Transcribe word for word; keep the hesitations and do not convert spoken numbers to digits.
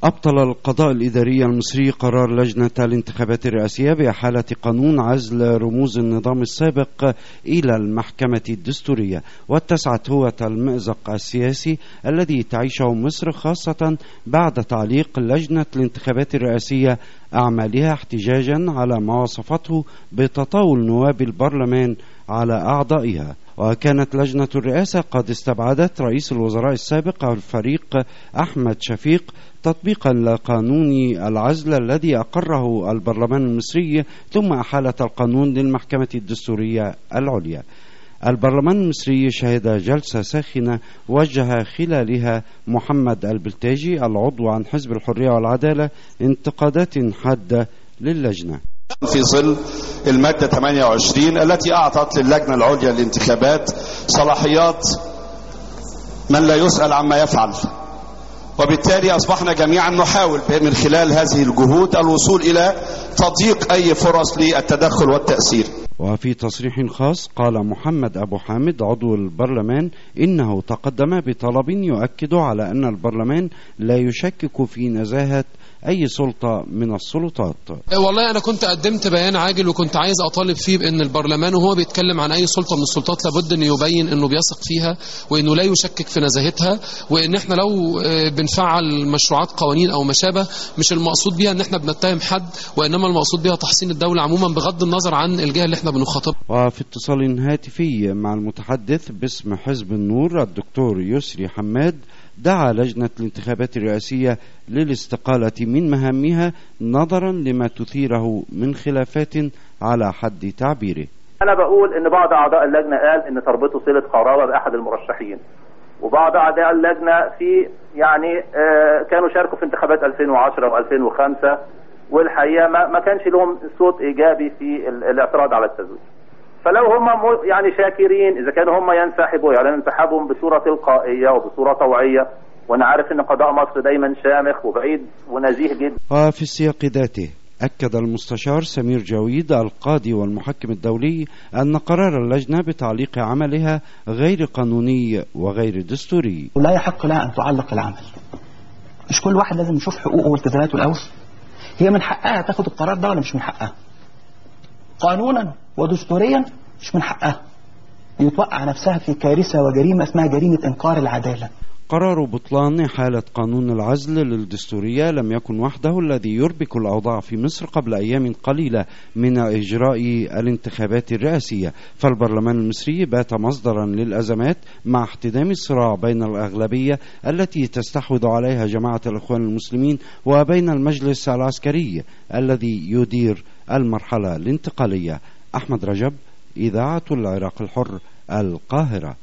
أبطل القضاء الإداري المصري قرار لجنة الانتخابات الرئاسية بإحالة قانون عزل رموز النظام السابق إلى المحكمة الدستورية، واتسعت هوة المأزق السياسي الذي تعيشه مصر، خاصة بعد تعليق لجنة الانتخابات الرئاسية أعمالها احتجاجا على ما وصفته بتطاول نواب البرلمان على أعضائها. وكانت لجنة الرئاسة قد استبعدت رئيس الوزراء السابق الفريق أحمد شفيق تطبيقا لقانون العزل الذي أقره البرلمان المصري، ثم أحالت القانون للمحكمة الدستورية العليا. البرلمان المصري شهد جلسة ساخنة وجه خلالها محمد البلتاجي العضو عن حزب الحرية والعدالة انتقادات حادة للجنة في ظل المادة ثمانية وعشرين التي أعطت للجنة العليا للانتخابات صلاحيات من لا يسأل عما يفعل، وبالتالي أصبحنا جميعا نحاول من خلال هذه الجهود الوصول إلى تضييق أي فرص للتدخل والتأثير. وفي تصريح خاص قال محمد أبو حامد عضو البرلمان إنه تقدم بطلب يؤكد على أن البرلمان لا يشكك في نزاهة أي سلطة من السلطات. والله أنا كنت قدمت بيان عاجل وكنت عايز أطالب فيه بأن البرلمان وهو بيتكلم عن أي سلطة من السلطات لابد أن يبين أنه بيثق فيها وأنه لا يشكك في نزاهتها، وأن احنا لو بنفعل مشروعات قوانين أو ما شابه مش المقصود بها أن احنا بنتهم حد، وإنما المقصود بها تحسين الدولة عموما بغض النظر عن الجهة اللي احنا بنخاطبها. وفي اتصال هاتفي مع المتحدث باسم حزب النور الدكتور يسري حماد دعا لجنة الانتخابات الرئاسية للاستقالة من مهامها نظرا لما تثيره من خلافات على حد تعبيره. أنا بقول إن بعض أعضاء اللجنة قال إن تربطه صلة قرابة بأحد المرشحين، وبعض أعضاء اللجنة في يعني آه كانوا شاركوا في انتخابات ألفين وعشرة وألفين وخمسة، والحقيقة ما, ما كانش لهم صوت إيجابي في الاعتراض على التزوير. فلو هم يعني شاكرين إذا كانوا هم ينسحبوا يعلنوا انسحابهم بصورة تلقائية وبصورة طوعية، وأنا عارف إن قضاء مصر دايما شامخ وبعيد ونزيه جدا. وفي السياق ذاته أكد المستشار سمير جويد القاضي والمحكم الدولي أن قرار اللجنة بتعليق عملها غير قانوني وغير دستوري. لا يحق لها أن تعلق العمل. مش كل واحد لازم يشوف حقوقه والتزاماته الأول؟ هي من حقها تاخد القرار ده ولا مش من حقها؟ قانونا ودستوريا مش من حقها، يتوقع نفسها في كارثة وجريمة اسمها جريمة إنكار العدالة. قرار بطلان حالة قانون العزل للدستورية لم يكن وحده الذي يربك الأوضاع في مصر قبل أيام قليلة من إجراء الانتخابات الرئاسية، فالبرلمان المصري بات مصدرا للأزمات مع احتدام الصراع بين الأغلبية التي تستحوذ عليها جماعة الإخوان المسلمين وبين المجلس العسكري الذي يدير المرحلة الانتقالية. أحمد رجب، إذاعة العراق الحر، القاهرة.